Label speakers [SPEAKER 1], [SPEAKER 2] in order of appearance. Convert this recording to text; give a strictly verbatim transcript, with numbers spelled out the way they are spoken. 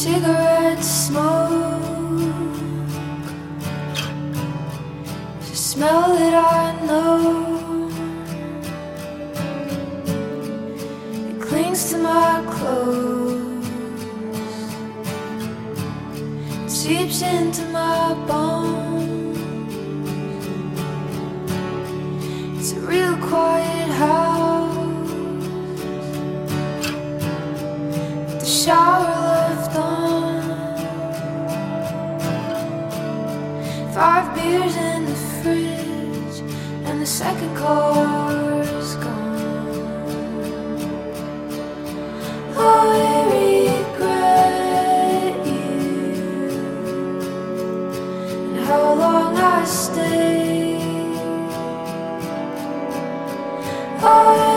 [SPEAKER 1] cigarette smoke, the smell that I know, it clings to my clothes, it seeps into my bones. It's a real quiet house, the shower left on, five beers in the fridge, and the second car's gone. I regret you and how long I stayed. I